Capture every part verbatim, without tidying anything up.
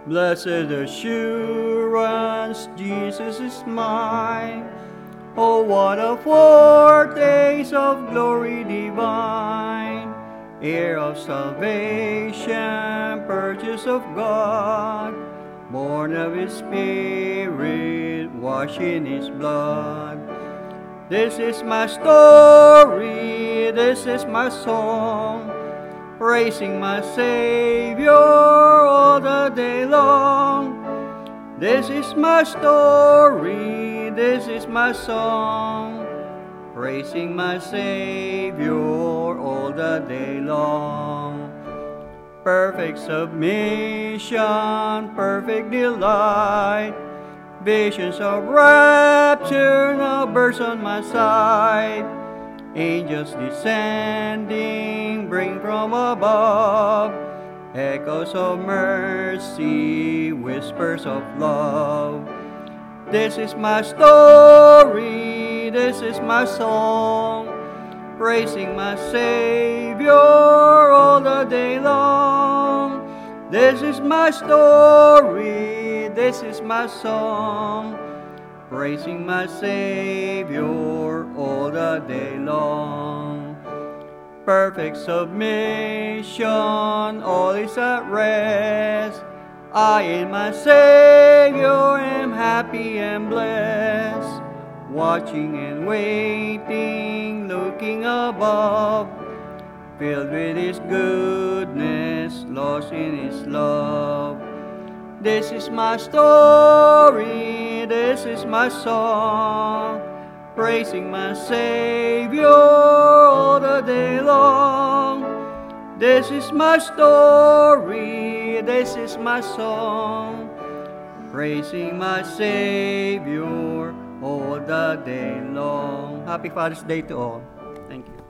Blessed assurance, Jesus is mine. Oh, what a foretaste of glory divine, heir of salvation, purchase of God, born of His Spirit, washed in His blood. This is my story, this is my song, praising my Savior all the day long. This is my story, this is my song, praising my Savior all the day long. Perfect submission, perfect delight, visions of rapture now burst on my sight. Angels descending, bring from above, echoes of mercy, whispers of love. This is my story, this is my song, praising my Savior all the day long. This is my story, this is my song, praising my Savior all the day long. Perfect submission, all is at rest. I in my Savior am happy and blessed, watching and waiting, looking above, filled with His goodness, lost in His love. This is my story, this is my song, praising my Savior all the day long. This is my story, this is my song, praising my Savior all the day long. Happy Father's Day to all. Thank you.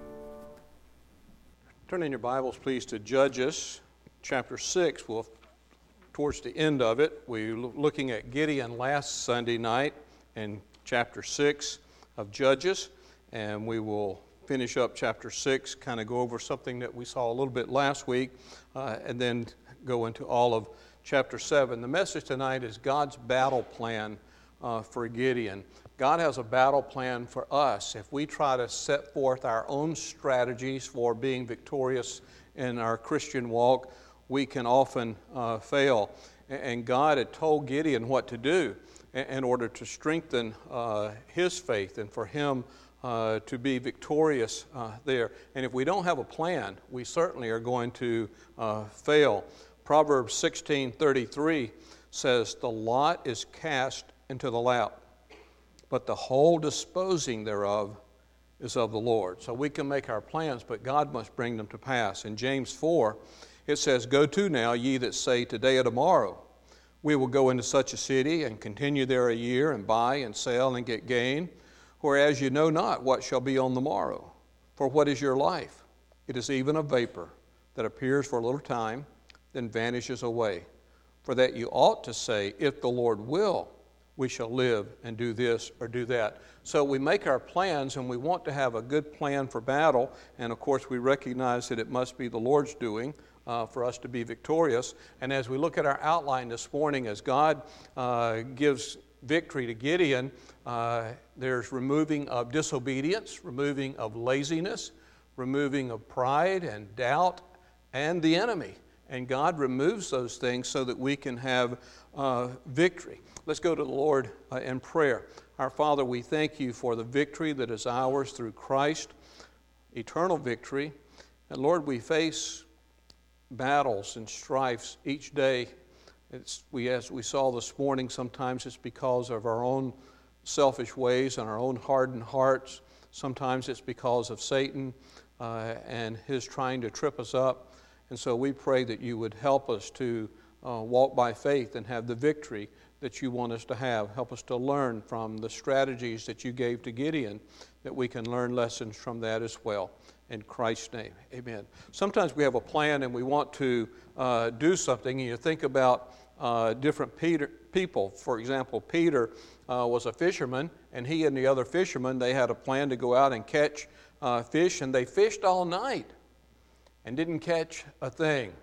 Turn in your Bibles, please, to Judges chapter six. We'll, towards the end of it, we were looking at Gideon last Sunday night in chapter six of Judges, and we will finish up chapter six, kind of go over something that we saw a little bit last week, uh, and then go into all of chapter seven. The message tonight is God's battle plan uh, for Gideon. God has a battle plan for us. If we try to set forth our own strategies for being victorious in our Christian walk, we can often uh, fail. And God had told Gideon what to do in order to strengthen uh, his faith and for him uh, to be victorious uh, there. And if we don't have a plan, we certainly are going to uh, fail. Proverbs sixteen thirty-three says, "The lot is cast into the lap, but the whole disposing thereof is of the Lord." So we can make our plans, but God must bring them to pass. In James four, it says, "Go to now, ye that say, today or tomorrow, we will go into such a city and continue there a year and buy and sell and get gain. Whereas you know not what shall be on the morrow. For what is your life? It is even a vapor that appears for a little time, then vanishes away. For that you ought to say, if the Lord will, we shall live and do this or do that." So we make our plans, and we want to have a good plan for battle. And of course, we recognize that it must be the Lord's doing uh, for us to be victorious. And as we look at our outline this morning, as God uh, gives victory to Gideon, uh, there's removing of disobedience, removing of laziness, removing of pride and doubt and the enemy. And God removes those things so that we can have uh, victory. Let's go to the Lord uh, in prayer. Our Father, we thank you for the victory that is ours through Christ, eternal victory. And Lord, we face battles and strifes each day. It's, we, as we saw this morning, sometimes it's because of our own selfish ways and our own hardened hearts. Sometimes it's because of Satan uh, and his trying to trip us up. And so we pray that you would help us to uh, walk by faith and have the victory that you want us to have. Help us to learn from the strategies that you gave to Gideon, that we can learn lessons from that as well. In Christ's name, amen. Sometimes we have a plan and we want to uh, do something, and you think about uh, different Peter, people. For example, Peter uh, was a fisherman, and he and the other fishermen, they had a plan to go out and catch uh, fish, and they fished all night and didn't catch a thing.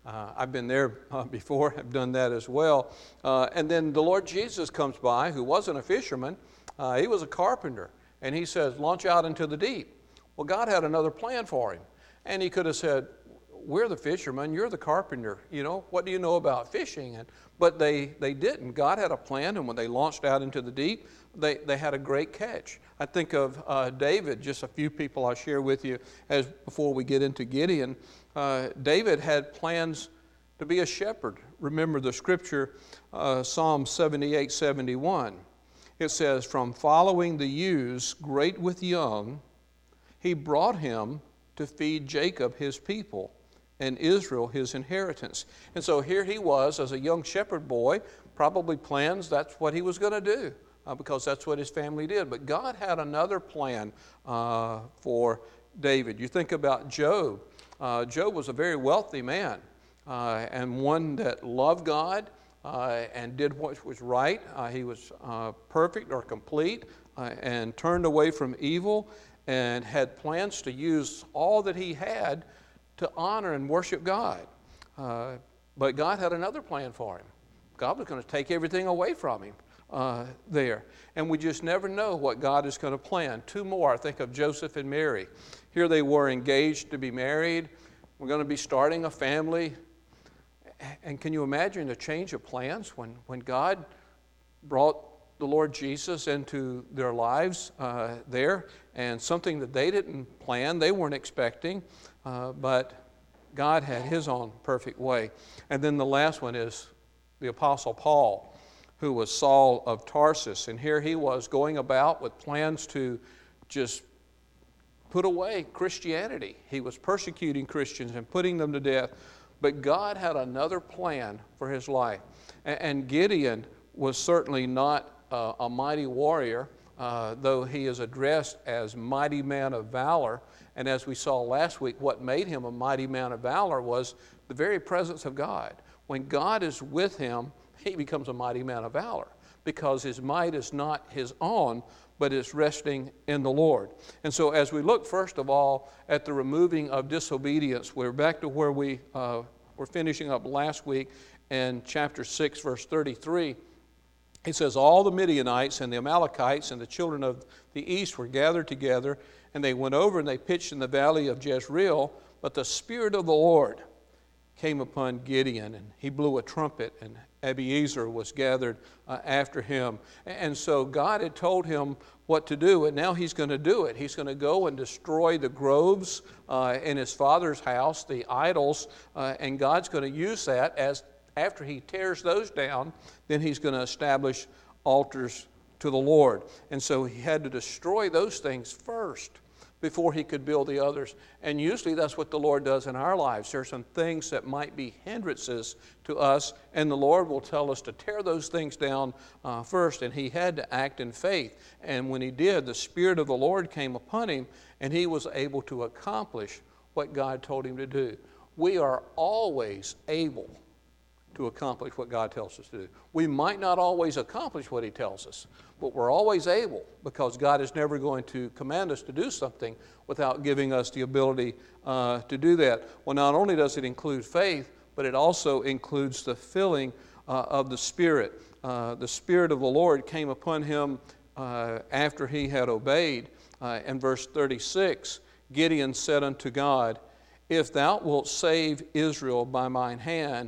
Uh, I've been there uh, before, I've done that as well. Uh, and then the Lord Jesus comes by, who wasn't a fisherman, uh, he was a carpenter. And he says, launch out into the deep. Well, God had another plan for him. And he could have said, we're the fishermen, you're the carpenter. You know, what do you know about fishing? And, but they, they didn't. God had a plan, and when they launched out into the deep, they, they had a great catch. I think of uh, David, just a few people I'll share with you as before we get into Gideon. Uh, David had plans to be a shepherd. Remember the scripture, uh, Psalm seventy-eight, seventy-one. It says, from following the ewes great with young, he brought him to feed Jacob his people and Israel his inheritance. And so here he was as a young shepherd boy, probably plans that's what he was going to do uh, because that's what his family did. But God had another plan uh, for David. You think about Job. Uh, Job was a very wealthy man uh, and one that loved God uh, and did what was right. Uh, he was uh, perfect or complete uh, and turned away from evil and had plans to use all that he had to honor and worship God. Uh, but God had another plan for him. God was going to take everything away from him uh, there. And we just never know what God is going to plan. Two more, I think of Joseph and Mary. Here they were engaged to be married. We're going to be starting a family. And can you imagine the change of plans when, when God brought the Lord Jesus into their lives uh, there, and something that they didn't plan, they weren't expecting, uh, but God had his own perfect way. And then the last one is the Apostle Paul, who was Saul of Tarsus. And here he was going about with plans to just put away Christianity. He was persecuting Christians and putting them to death. But God had another plan for his life. And Gideon was certainly not uh, a mighty warrior, uh, though he is addressed as mighty man of valor. And as we saw last week, what made him a mighty man of valor was the very presence of God. When God is with him, he becomes a mighty man of valor because his might is not his own, but is resting in the Lord. And so as we look first of all at the removing of disobedience, we're back to where we uh, were finishing up last week in chapter six, verse thirty-three. It says, all the Midianites and the Amalekites and the children of the east were gathered together, and they went over and they pitched in the valley of Jezreel, but the Spirit of the Lord came upon Gideon, and he blew a trumpet, and Abiezer was gathered uh, after him. And so God had told him what to do, and now he's going to do it. He's going to go and destroy the groves uh, in his father's house, the idols, uh, and God's going to use that as after he tears those down, then he's going to establish altars to the Lord. And so he had to destroy those things first before he could build the others. And usually that's what the Lord does in our lives. There are some things that might be hindrances to us, and the Lord will tell us to tear those things down uh, first. And he had to act in faith. And when he did, the Spirit of the Lord came upon him, and he was able to accomplish what God told him to do. We are always able to accomplish what God tells us to do. We might not always accomplish what he tells us, but we're always able, because God is never going to command us to do something without giving us the ability uh, to do that. Well, not only does it include faith, but it also includes the filling uh, of the Spirit. Uh, the Spirit of the Lord came upon him uh, after he had obeyed. Uh, in verse thirty-six, Gideon said unto God, if thou wilt save Israel by mine hand,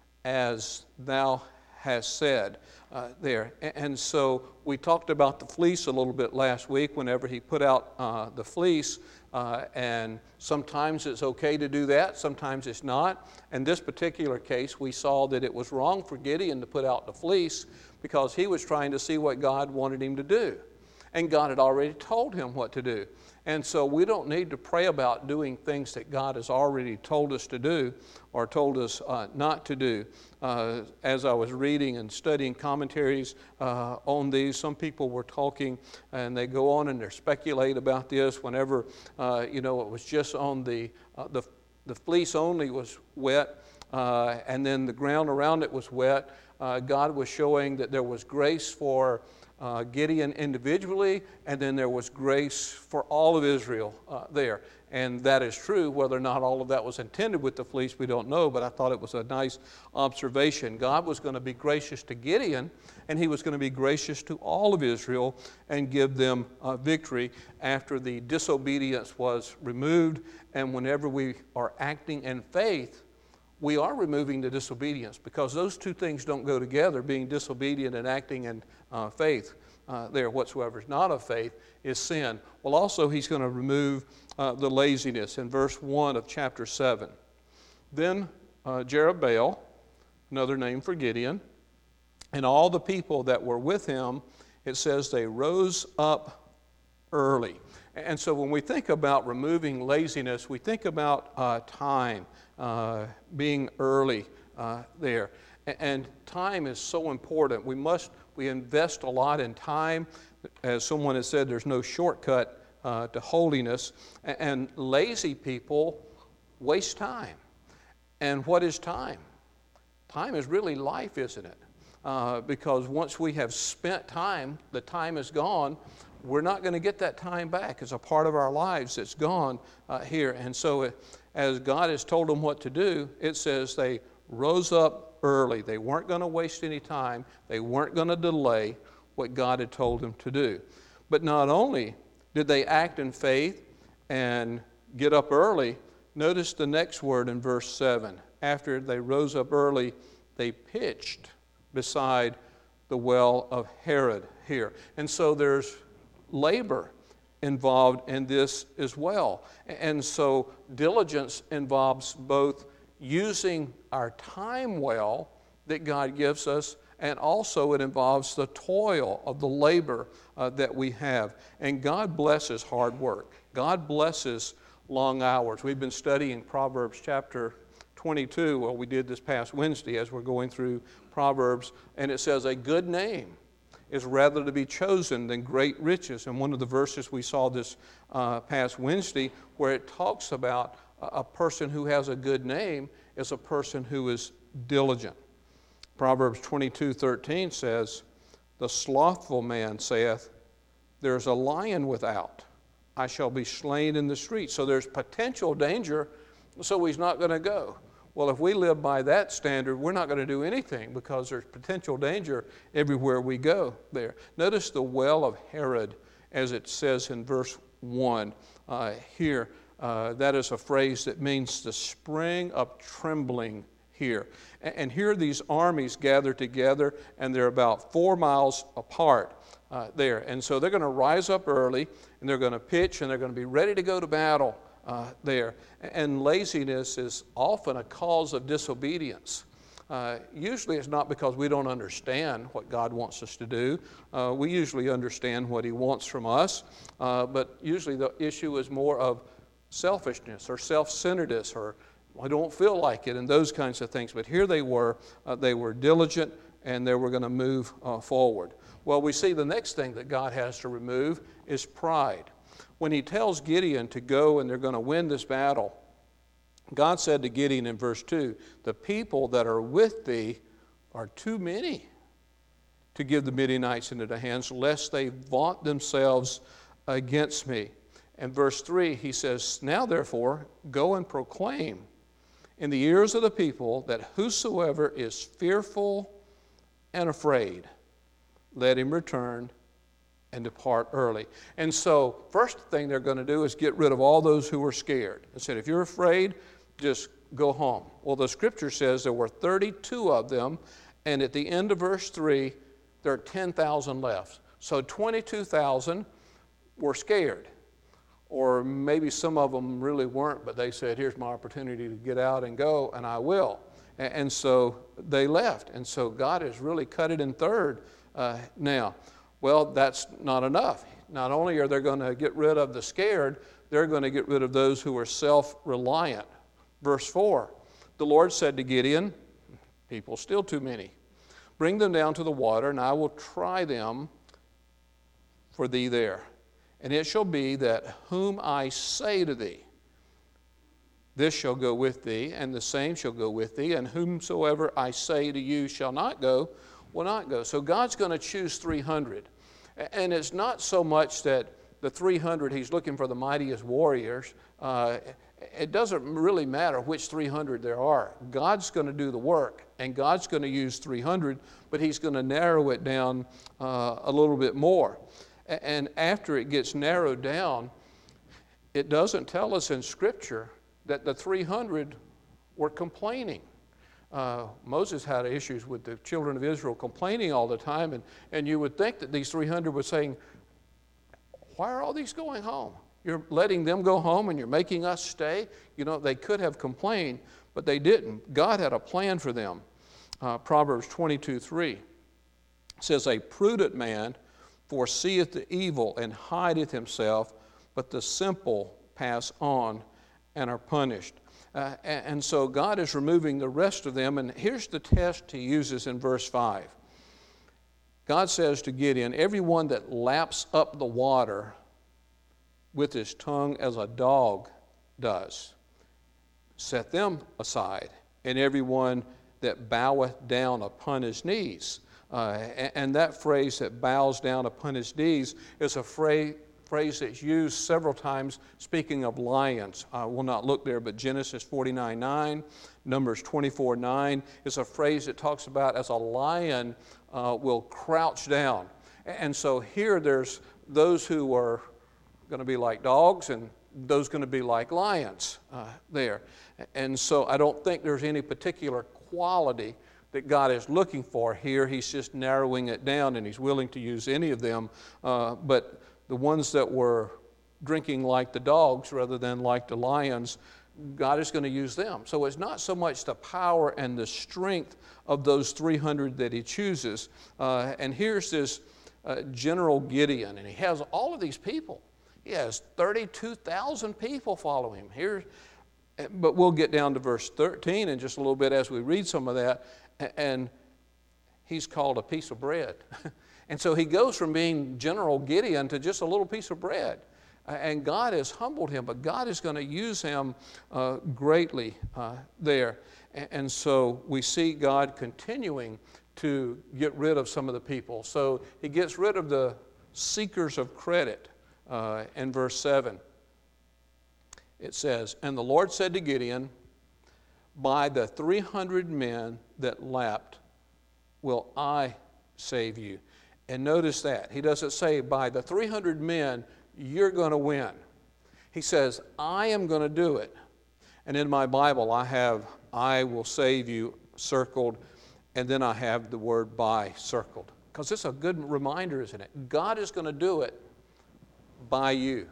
as thou hast said uh, there. And so we talked about the fleece a little bit last week whenever he put out uh, the fleece. Uh, and sometimes it's okay to do that, sometimes it's not. In this particular case, we saw that it was wrong for Gideon to put out the fleece because he was trying to see what God wanted him to do. And God had already told him what to do. And so we don't need to pray about doing things that God has already told us to do or told us uh, not to do. Uh, as I was reading and studying commentaries uh, on these, some people were talking and they go on and they speculate about this whenever, uh, you know, it was just on the, uh, the, the fleece only was wet uh, and then the ground around it was wet. Uh, God was showing that there was grace for Uh, Gideon individually, and then there was grace for all of Israel uh, there. and that is true. Whether or not all of that was intended with the fleece, we don't know, but I thought it was a nice observation. God was going to be gracious to Gideon, and he was going to be gracious to all of Israel and give them uh, victory after the disobedience was removed. And whenever we are acting in faith, we are removing the disobedience, because those two things don't go together, being disobedient and acting in uh, faith. Uh, there, whatsoever is not of faith is sin. Well, also he's going to remove uh, the laziness in verse one of chapter seven. Then uh, Jerubbaal, another name for Gideon, and all the people that were with him, it says they rose up early. And so when we think about removing laziness, we think about uh, time, uh, being early uh, there. And time is so important. We must, we invest a lot in time. As someone has said, there's no shortcut uh, to holiness. And lazy people waste time. And what is time? Time is really life, isn't it? Uh, because once we have spent time, the time is gone. We're not going to get that time back. It's a part of our lives that's gone uh, here. And so it, as God has told them what to do, it says they rose up early. They weren't going to waste any time. They weren't going to delay what God had told them to do. But not only did they act in faith and get up early, notice the next word in verse seven. After they rose up early, they pitched beside the well of Harod here. And so there's labor involved in this as well. And so diligence involves both using our time well that God gives us, and also it involves the toil of the labor uh, that we have. And God blesses hard work. God blesses long hours. We've been studying Proverbs chapter twenty-two, well, we did this past Wednesday as we're going through Proverbs, and it says a good name is rather to be chosen than great riches. And one of the verses we saw this uh, past Wednesday, where it talks about a person who has a good name is a person who is diligent. Proverbs twenty-two thirteen says, the slothful man saith, there is a lion without, I shall be slain in the street. So there's potential danger, so he's not going to go. Well, if we live by that standard, we're not going to do anything, because there's potential danger everywhere we go there. Notice the well of Harod, as it says in verse one uh, here. Uh, that is a phrase that means the spring of trembling here. And, and here these armies gather together, and they're about four miles apart uh, there. And so they're going to rise up early, and they're going to pitch, and they're going to be ready to go to battle uh, there. And laziness is often a cause of disobedience. Uh, usually it's not because we don't understand what God wants us to do. Uh, we usually understand what He wants from us, uh, but usually the issue is more of selfishness or self-centeredness, or I don't feel like it, and those kinds of things. But here they were, uh, they were diligent, and they were going to move uh, forward. Well, we see the next thing that God has to remove is pride. When He tells Gideon to go and they're going to win this battle, God said to Gideon in verse two, the people that are with thee are too many to give the Midianites into the hands, lest they vaunt themselves against me. And verse three, he says, now therefore, go and proclaim in the ears of the people that whosoever is fearful and afraid, let him return and depart early. And so, first thing they're going to do is get rid of all those who are scared. They said, if you're afraid, just go home. Well, the scripture says there were thirty-two of them, and at the end of verse three, there are ten thousand left. So twenty-two thousand were scared. Or maybe some of them really weren't, but they said, here's my opportunity to get out and go, and I will. And so they left. And so God has really cut it in third uh, now. Well, that's not enough. Not only are they going to get rid of the scared, they're going to get rid of those who are self-reliant. Verse four, the Lord said to Gideon, people still too many, bring them down to the water, and I will try them for thee there. And it shall be that whom I say to thee, this shall go with thee, and the same shall go with thee, and whomsoever I say to you shall not go, will not go. So God's going to choose three hundred. And it's not so much that the three hundred, he's looking for the mightiest warriors. Uh, it doesn't really matter which three hundred there are. God's going to do the work, and God's going to use three hundred, but he's going to narrow it down uh, a little bit more. And after it gets narrowed down, it doesn't tell us in Scripture that the three hundred were complaining. Uh, Moses had issues with the children of Israel complaining all the time, and, and you would think that these three hundred were saying, why are all these going home? You're letting them go home and you're making us stay? You know, they could have complained, but they didn't. God had a plan for them. Uh, Proverbs twenty-two three says, a prudent man foreseeth the evil and hideth himself, but the simple pass on and are punished. Uh, and, and so God is removing the rest of them, and here's the test he uses in verse five. God says to Gideon, everyone that laps up the water with his tongue as a dog does, set them aside, and everyone that boweth down upon his knees. Uh, and, and that phrase, that bows down upon his knees, is a phrase, phrase that's used several times speaking of lions. I will not look there, but Genesis forty-nine nine, Numbers twenty-four nine is a phrase that talks about as a lion uh, will crouch down. And so here there's those who are going to be like dogs and those going to be like lions uh, there. And so I don't think there's any particular quality that God is looking for here. He's just narrowing it down, and he's willing to use any of them. Uh, but the ones that were drinking like the dogs rather than like the lions, God is going to use them. So it's not so much the power and the strength of those three hundred that he chooses. Uh, and here's this uh, General Gideon, and he has all of these people. He has thirty-two thousand people follow him. Here, but we'll get down to verse thirteen in just a little bit as we read some of that. And he's called a piece of bread. And so he goes from being General Gideon to just a little piece of bread. And God has humbled him, but God is going to use him uh, greatly uh, there. And so we see God continuing to get rid of some of the people. So he gets rid of the seekers of credit uh, in verse seven. It says, and the Lord said to Gideon, by the three hundred men that lapped will I save you. And notice that. He doesn't say by the three hundred men you're going to win. He says, I am going to do it. And in my Bible I have I will save you circled, and then I have the word by circled. Because it's a good reminder, isn't it? God is going to do it by you.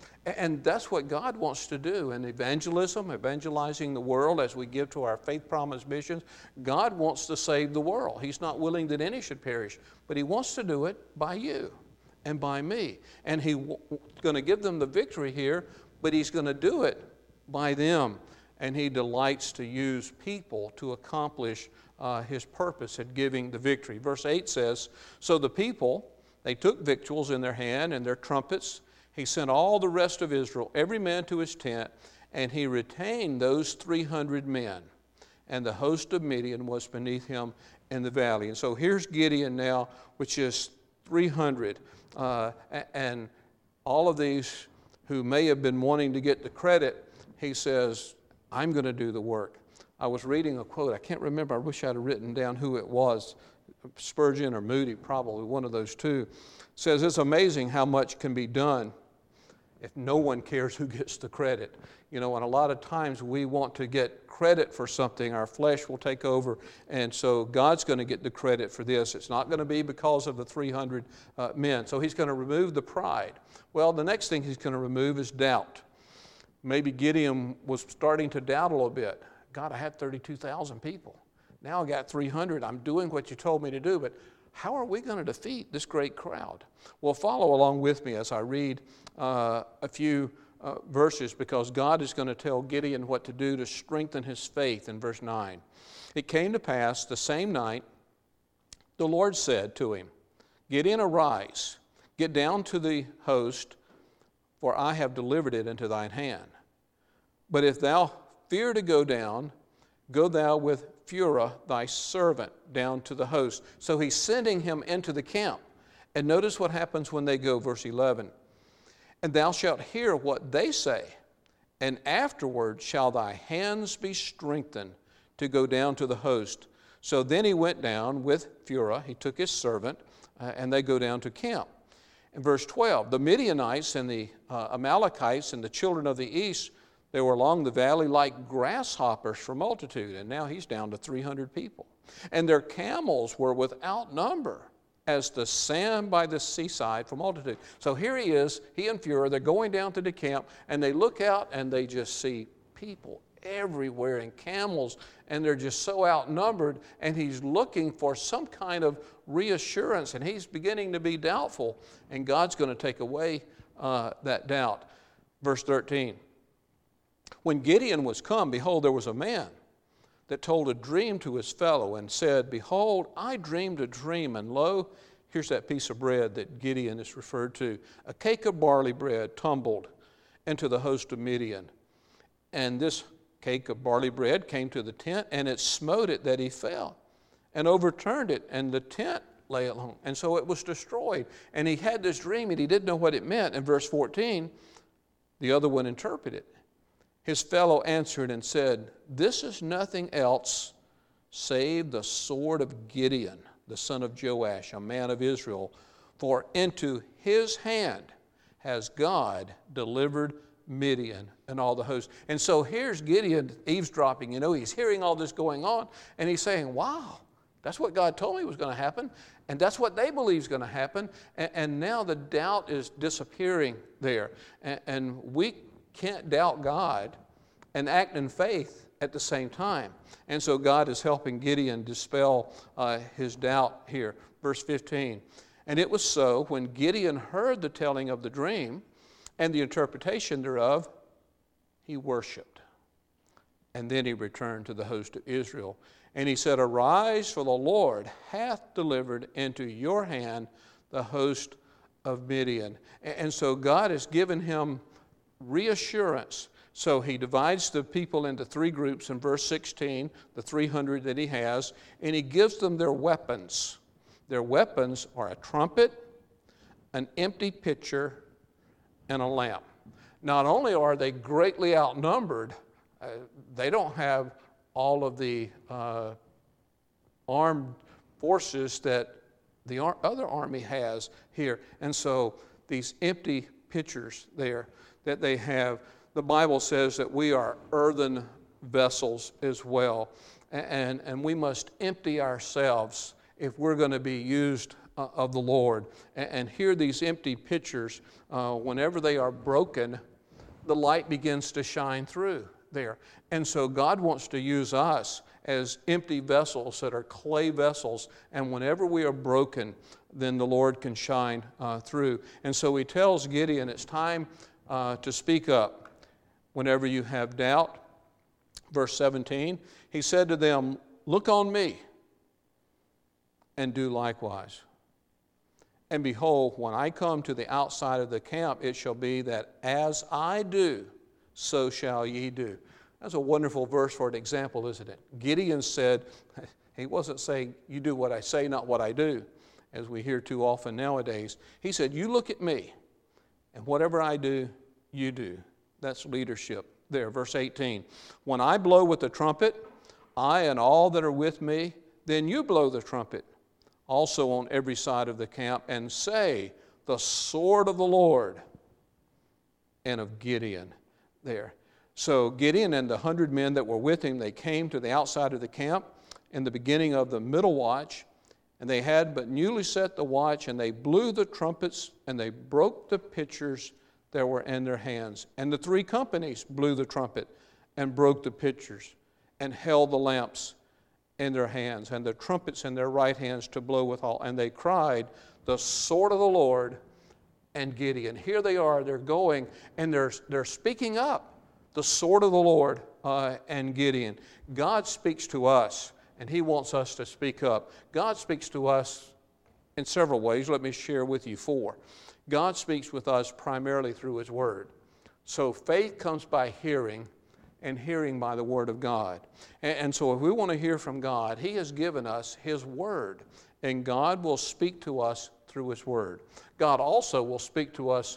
And that's what God wants to do in evangelism, evangelizing the world as we give to our Faith Promise missions. God wants to save the world. He's not willing that any should perish, but he wants to do it by you and by me. And he's going to give them the victory here, but he's going to do it by them. And he delights to use people to accomplish uh, his purpose in giving the victory. Verse eight says, so the people, they took victuals in their hand and their trumpets. He sent all the rest of Israel, every man to his tent, and he retained those three hundred men. And the host of Midian was beneath him in the valley. And so here's Gideon now, which is three hundred. Uh, and all of these who may have been wanting to get the credit, he says, I'm going to do the work. I was reading a quote. I can't remember. I wish I had written down who it was. Spurgeon or Moody, probably one of those two. Says it's amazing how much can be done if no one cares who gets the credit. You know, and a lot of times we want to get credit for something. Our flesh will take over, and so God's going to get the credit for this. It's not going to be because of the three hundred uh, men. So he's going to remove the pride. Well, the next thing he's going to remove is doubt. Maybe Gideon was starting to doubt a little bit. God, I had thirty-two thousand people. Now I got three hundred. I'm doing what you told me to do, but how are we going to defeat this great crowd? Well, follow along with me as I read uh, a few uh, verses, because God is going to tell Gideon what to do to strengthen his faith in verse nine. It came to pass the same night, the Lord said to him, Gideon, arise, get down to the host, for I have delivered it into thine hand. But if thou fear to go down, go thou with Phurah thy servant down to the host. So he's sending him into the camp. And notice what happens when they go, verse eleven. and thou shalt hear what they say, and afterward shall thy hands be strengthened to go down to the host. So then he went down with Phurah, he took his servant, uh, and they go down to camp. In verse twelve, the Midianites and the uh, Amalekites and the children of the east, they were along the valley like grasshoppers for multitude, and now he's down to three hundred people. And their camels were without number, as the sand by the seaside for multitude. So here he is, he and Phurah, they're going down to the camp, and they look out and they just see people everywhere and camels, and they're just so outnumbered, and he's looking for some kind of reassurance, and he's beginning to be doubtful, and God's going to take away uh, that doubt. Verse thirteen, when Gideon was come, behold, there was a man that told a dream to his fellow and said, behold, I dreamed a dream, and lo, here's that piece of bread that Gideon is referred to. A cake of barley bread tumbled into the host of Midian. And this cake of barley bread came to the tent, and it smote it that he fell, and overturned it, and the tent lay alone. And so it was destroyed. And he had this dream, and he didn't know what it meant. In verse fourteen, the other one interpreted. His fellow answered and said, this is nothing else save the sword of Gideon, the son of Joash, a man of Israel, for into his hand has God delivered Midian and all the hosts. And so here's Gideon eavesdropping, you know, he's hearing all this going on, and he's saying, wow, that's what God told me was going to happen, and that's what they believe is going to happen, and, and now the doubt is disappearing there. And, and we can't doubt God and act in faith at the same time. And so God is helping Gideon dispel uh, his doubt here. Verse fifteen, and it was so, when Gideon heard the telling of the dream and the interpretation thereof, he worshiped. And then he returned to the host of Israel. And he said, arise, for the Lord hath delivered into your hand the host of Midian. And so God has given him reassurance. So he divides the people into three groups in verse sixteen, the three hundred that he has, and he gives them their weapons. Their weapons are a trumpet, an empty pitcher, and a lamp. Not only are they greatly outnumbered, uh, they don't have all of the uh, armed forces that the ar- other army has here. And so these empty pitchers there that they have, the Bible says that we are earthen vessels as well. And, and we must empty ourselves if we're going to be used uh, of the Lord. And, and here these empty pitchers, uh, whenever they are broken, the light begins to shine through there. And so God wants to use us as empty vessels that are clay vessels. And whenever we are broken, then the Lord can shine uh, through. And so he tells Gideon, it's time uh, to speak up whenever you have doubt. Verse seventeen, he said to them, look on me and do likewise. And behold, when I come to the outside of the camp, it shall be that as I do, so shall ye do. That's a wonderful verse for an example, isn't it? Gideon said, he wasn't saying, you do what I say, not what I do, as we hear too often nowadays. He said, you look at me, and whatever I do, you do. That's leadership there. Verse eighteen, when I blow with the trumpet, I and all that are with me, then you blow the trumpet also on every side of the camp, and say, the sword of the Lord and of Gideon there. So Gideon and the hundred men that were with him, they came to the outside of the camp in the beginning of the middle watch, and they had but newly set the watch, and they blew the trumpets, and they broke the pitchers that were in their hands. And the three companies blew the trumpet and broke the pitchers and held the lamps in their hands and the trumpets in their right hands to blow withal. And they cried, the sword of the Lord and Gideon. Here they are, they're going, and they're, they're speaking up, the sword of the Lord uh, and Gideon. God speaks to us, and he wants us to speak up. God speaks to us in several ways. Let me share with you four. God speaks with us primarily through his word. So faith comes by hearing, and hearing by the word of God. And, and so if we want to hear from God, he has given us his word, and God will speak to us through his word. God also will speak to us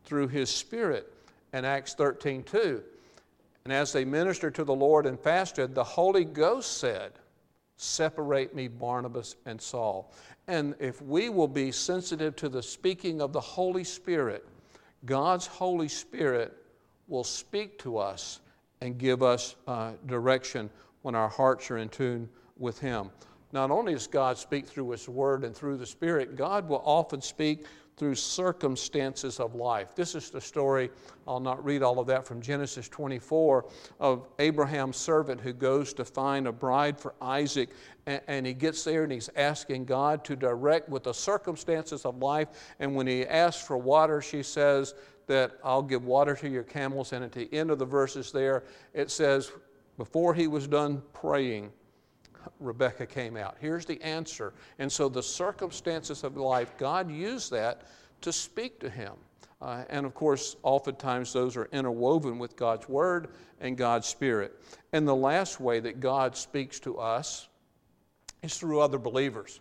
through his Spirit in Acts thirteen two. And as they ministered to the Lord and fasted, the Holy Ghost said, separate me, Barnabas and Saul. And if we will be sensitive to the speaking of the Holy Spirit, God's Holy Spirit will speak to us and give us uh, direction when our hearts are in tune with him. Not only does God speak through his word and through the Spirit, God will often speak through circumstances of life. This is the story, I'll not read all of that, from Genesis twenty-four, of Abraham's servant who goes to find a bride for Isaac, and, and he gets there and he's asking God to direct with the circumstances of life. And when he asks for water, she says that I'll give water to your camels. And at the end of the verses there, it says, before he was done praying, Rebekah came out. Here's the answer. And so the circumstances of life, God used that to speak to him. Uh, and of course, oftentimes those are interwoven with God's Word and God's Spirit. And the last way that God speaks to us is through other believers.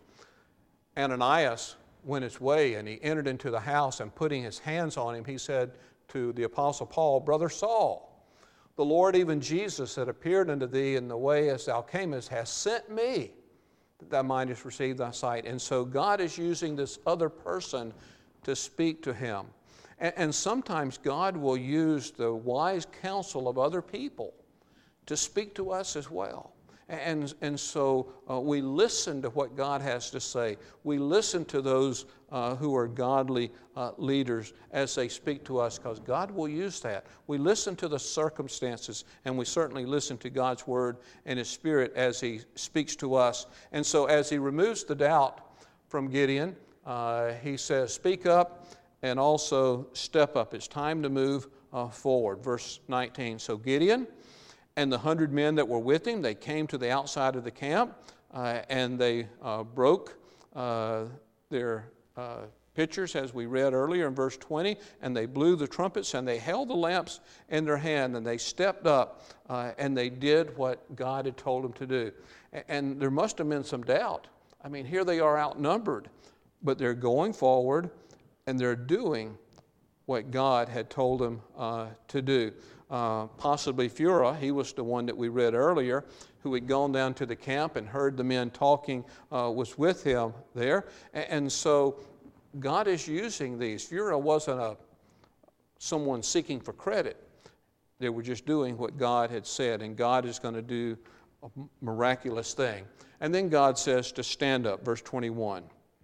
Ananias went his way and he entered into the house, and putting his hands on him, he said to the Apostle Paul, Brother Saul, the Lord, even Jesus, that appeared unto thee in the way as thou camest, has sent me, that thou mightest receive thy sight. And so God is using this other person to speak to him. And, and sometimes God will use the wise counsel of other people to speak to us as well. And, and so uh, we listen to what God has to say. We listen to those uh, who are godly uh, leaders as they speak to us, because God will use that. We listen to the circumstances, and we certainly listen to God's Word and His Spirit as He speaks to us. And so as He removes the doubt from Gideon, uh, He says, speak up and also step up. It's time to move uh, forward. Verse nineteen, so Gideon and the hundred men that were with him, they came to the outside of the camp, uh, and they uh, broke uh, their uh, pitchers, as we read earlier in verse twenty, and they blew the trumpets, and they held the lamps in their hand, and they stepped up, uh, and they did what God had told them to do. And there must have been some doubt. I mean, here they are outnumbered, but they're going forward, and they're doing what God had told them uh, to do. Uh, possibly Phurah, he was the one that we read earlier, who had gone down to the camp and heard the men talking, uh, was with him there. And, and so God is using these. Phurah wasn't a, someone seeking for credit. They were just doing what God had said, and God is going to do a miraculous thing. And then God says to stand up, verse twenty-one.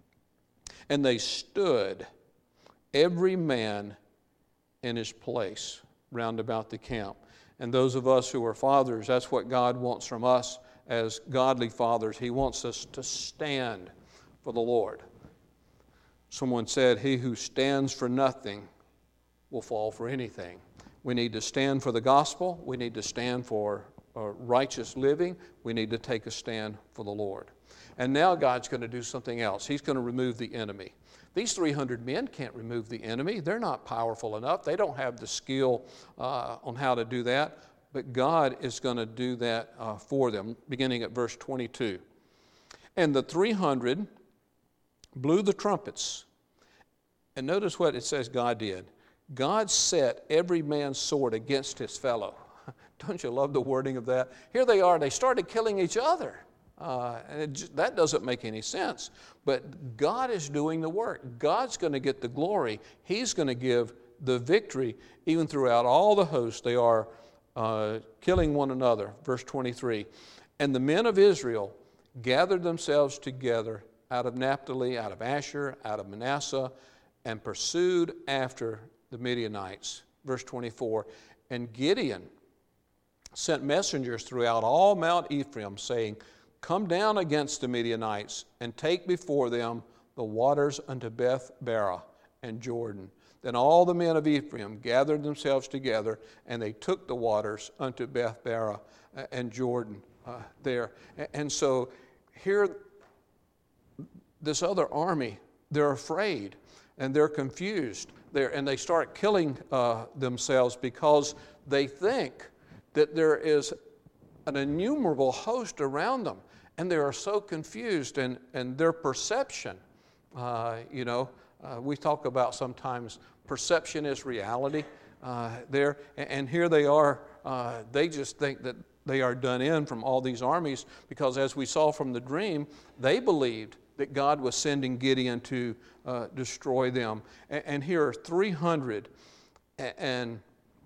And they stood, every man in his place, round about the camp. And those of us who are fathers, that's what God wants from us as godly fathers. He wants us to stand for the Lord. Someone said, he who stands for nothing will fall for anything. We need to stand for the gospel. We need to stand for uh, righteous living. We need to take a stand for the Lord. And now God's going to do something else. He's going to remove the enemy. These three hundred men can't remove the enemy. They're not powerful enough. They don't have the skill uh, on how to do that. But God is going to do that uh, for them, beginning at verse twenty-two. And the three hundred blew the trumpets. And notice what it says God did. God set every man's sword against his fellow. Don't you love the wording of that? Here they are. They started killing each other. Uh, and it just, that doesn't make any sense. But God is doing the work. God's going to get the glory. He's going to give the victory even throughout all the hosts. They are uh, killing one another. Verse twenty-three. And the men of Israel gathered themselves together out of Naphtali, out of Asher, out of Manasseh, and pursued after the Midianites. Verse twenty-four. And Gideon sent messengers throughout all Mount Ephraim, saying, come down against the Midianites, and take before them the waters unto Beth-barah and Jordan. Then all the men of Ephraim gathered themselves together, and they took the waters unto Beth-barah and Jordan uh, there. And so here, this other army, they're afraid, and they're confused, they're, and they start killing uh, themselves because they think that there is an innumerable host around them. And they are so confused, and, and their perception, uh, you know, Uh, we talk about sometimes perception is reality uh, there. And, and here they are, uh, they just think that they are done in from all these armies because, as we saw from the dream, they believed that God was sending Gideon to uh, destroy them. And, and here are three hundred, and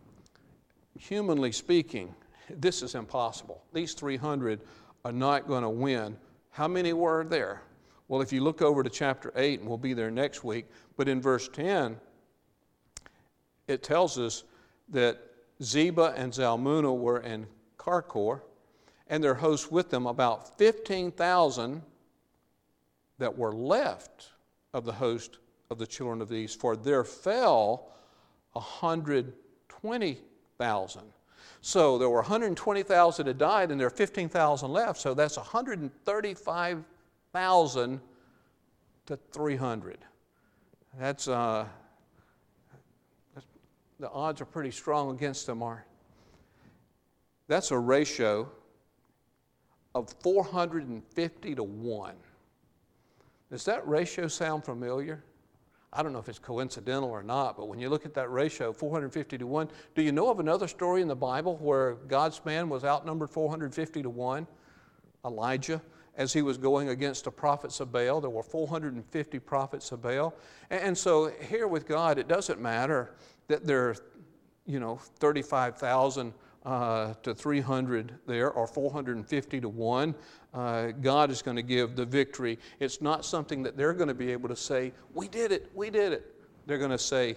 humanly speaking, this is impossible. These three hundred are not going to win. How many were there? Well, if you look over to chapter eight, and we'll be there next week, but in verse ten, it tells us that Zebah and Zalmunna were in Karkor, and their hosts with them, about fifteen thousand that were left of the host of the children of the east, for there fell one hundred twenty thousand. So there were one hundred twenty thousand that died, and there are fifteen thousand left, so that's one hundred thirty-five thousand to three hundred. That's, uh, that's, the odds are pretty strong against them, are. That's a ratio of four hundred fifty to one. Does that ratio sound familiar? I don't know if it's coincidental or not, but when you look at that ratio, four hundred fifty to one, do you know of another story in the Bible where God's man was outnumbered four hundred fifty to one? Elijah, as he was going against the prophets of Baal. There were four hundred fifty prophets of Baal. And so here with God, it doesn't matter that there are, you know, thirty-five thousand uh, to three hundred there, or four hundred fifty to one. Uh, God is going to give the victory. It's not something that they're going to be able to say, we did it, we did it. They're going to say,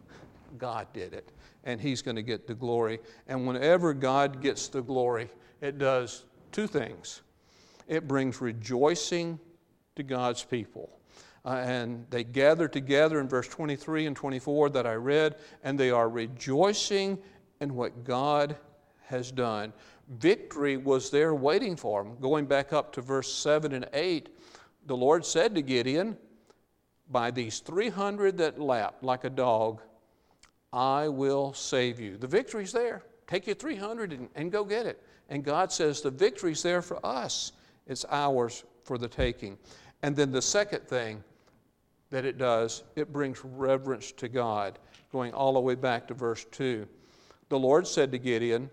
God did it, and He's going to get the glory. And whenever God gets the glory, it does two things. It brings rejoicing to God's people. Uh, and they gather together in verse twenty-three and twenty-four that I read, and they are rejoicing in what God has done. Victory was there waiting for them. Going back up to verse seven and eight, the Lord said to Gideon, by these three hundred that lapped like a dog, I will save you. The victory's there. Take your three hundred and, and go get it. And God says the victory's there for us. It's ours for the taking. And then the second thing that it does, it brings reverence to God. Going all the way back to verse two. The Lord said to Gideon,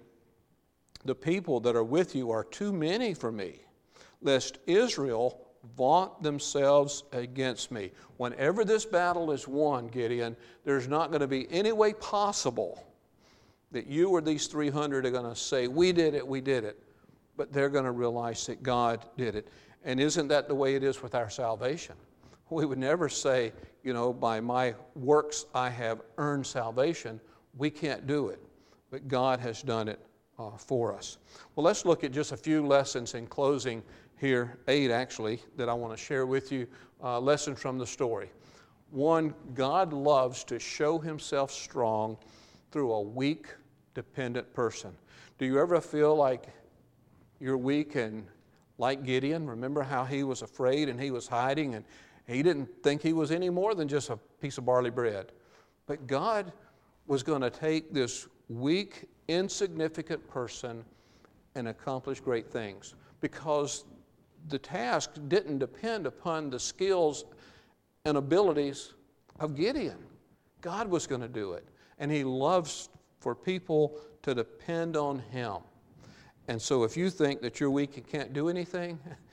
the people that are with you are too many for me, lest Israel vaunt themselves against me. Whenever this battle is won, Gideon, there's not going to be any way possible that you or these three hundred are going to say, we did it, we did it. But they're going to realize that God did it. And isn't that the way it is with our salvation? We would never say, you know, by my works I have earned salvation. We can't do it. But God has done it uh, for us. Well, let's look at just a few lessons in closing here, eight actually, that I want to share with you, uh, lessons from the story. One, God loves to show Himself strong through a weak, dependent person. Do you ever feel like you're weak and like Gideon? Remember how he was afraid and he was hiding and he didn't think he was any more than just a piece of barley bread. But God was going to take this weak, insignificant person and accomplish great things, because the task didn't depend upon the skills and abilities of Gideon. God was going to do it, and He loves for people to depend on Him. And so if you think that you're weak and can't do anything,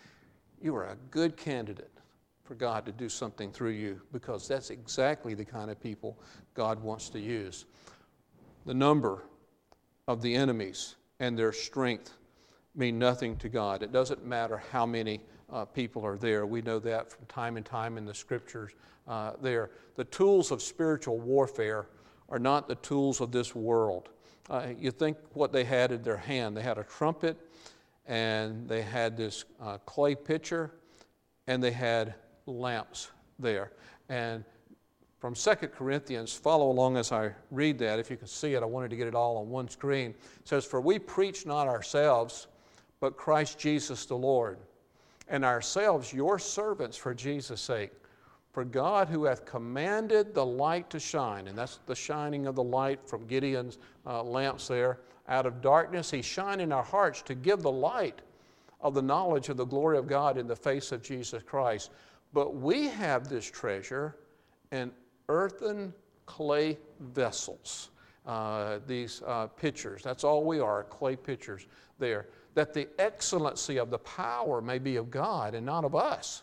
you are a good candidate for God to do something through you, because that's exactly the kind of people God wants to use. The number of the enemies and their strength mean nothing to God. It doesn't matter how many uh, people are there. We know that from time and time in the Scriptures uh, there. The tools of spiritual warfare are not the tools of this world. Uh, you think what they had in their hand. They had a trumpet, and they had this uh, clay pitcher, and they had lamps there. And from Second Corinthians, follow along as I read that. If you can see it, I wanted to get it all on one screen. It says, for we preach not ourselves, but Christ Jesus the Lord, and ourselves your servants for Jesus' sake. For God, who hath commanded the light to shine, and that's the shining of the light from Gideon's uh, lamps there, out of darkness, He shine in our hearts to give the light of the knowledge of the glory of God in the face of Jesus Christ. But we have this treasure and earthen clay vessels. Uh, these uh, pitchers, that's all we are, clay pitchers there, that the excellency of the power may be of God and not of us,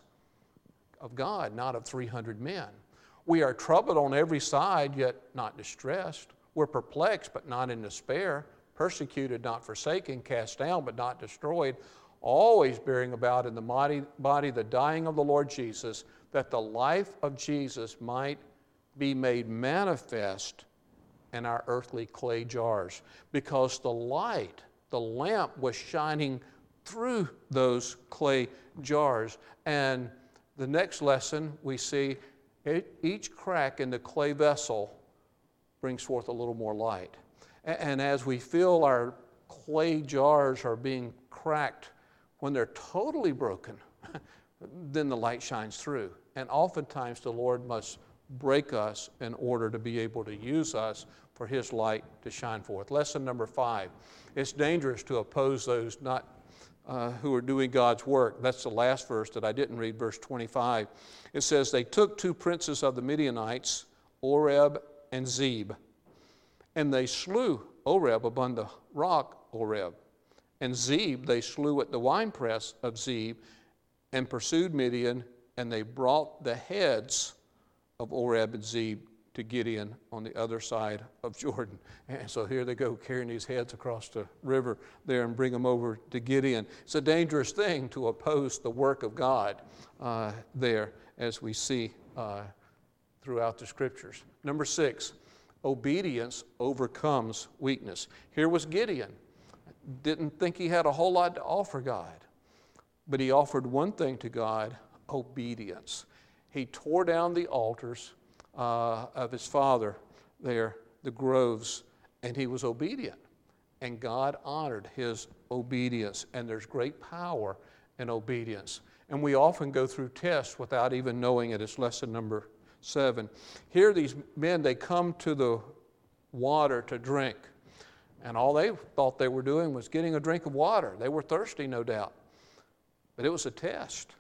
of God, not of three hundred men. We are troubled on every side, yet not distressed. We're perplexed, but not in despair, persecuted, not forsaken, cast down, but not destroyed, always bearing about in the body, body the dying of the Lord Jesus, that the life of Jesus might be made manifest in our earthly clay jars. Because the light, the lamp was shining through those clay jars. And the next lesson we see, each crack in the clay vessel brings forth a little more light. And as we feel our clay jars are being cracked, when they're totally broken, then the light shines through. And oftentimes the Lord must break us in order to be able to use us for His light to shine forth. Lesson number five, it's dangerous to oppose those not uh, who are doing God's work. That's the last verse that I didn't read, verse twenty-five. It says, they took two princes of the Midianites, Oreb and Zeb, and they slew Oreb upon the rock Oreb, and Zeb they slew at the winepress of Zeb, and pursued Midian, and they brought the heads of Oreb and Zeb to Gideon on the other side of Jordan. And so here they go carrying these heads across the river there and bring them over to Gideon. It's a dangerous thing to oppose the work of God uh, there, as we see uh, throughout the Scriptures. Number six, obedience overcomes weakness. Here was Gideon. Didn't think he had a whole lot to offer God, but he offered one thing to God, obedience. He tore down the altars uh, of his father there, the groves, and he was obedient. And God honored his obedience, and there's great power in obedience. And we often go through tests without even knowing it. It's lesson number seven. Here these men, they come to the water to drink, and all they thought they were doing was getting a drink of water. They were thirsty, no doubt. But it was a test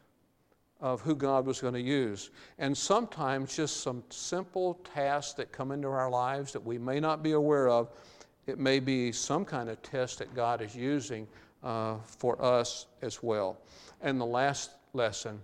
of who God was going to use. And sometimes just some simple tasks that come into our lives that we may not be aware of, it may be some kind of test that God is using uh, for us as well. And the last lesson,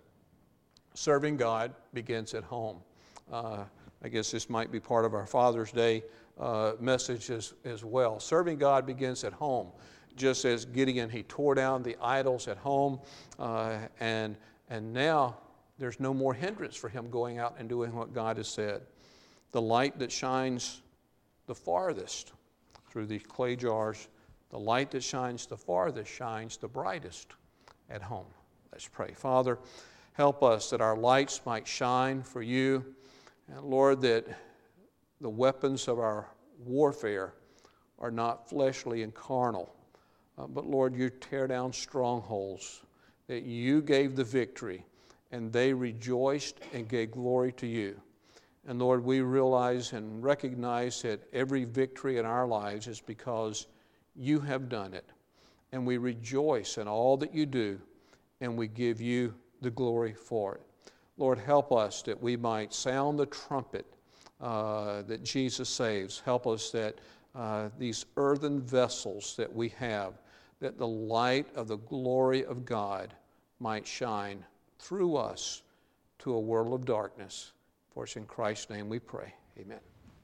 serving God begins at home. Uh, I guess this might be part of our Father's Day uh, message as, as well. Serving God begins at home. Just as Gideon, he tore down the idols at home, uh, and And now there's no more hindrance for him going out and doing what God has said. The light that shines the farthest through these clay jars, the light that shines the farthest shines the brightest at home. Let's pray. Father, help us that our lights might shine for you. And Lord, that the weapons of our warfare are not fleshly and carnal, uh, but Lord, you tear down strongholds, that you gave the victory, and they rejoiced and gave glory to you. And Lord, we realize and recognize that every victory in our lives is because you have done it. And we rejoice in all that you do, and we give you the glory for it. Lord, help us that we might sound the trumpet uh, that Jesus saves. Help us that uh, these earthen vessels that we have, that the light of the glory of God might shine through us to a world of darkness. For it's in Christ's name we pray. Amen.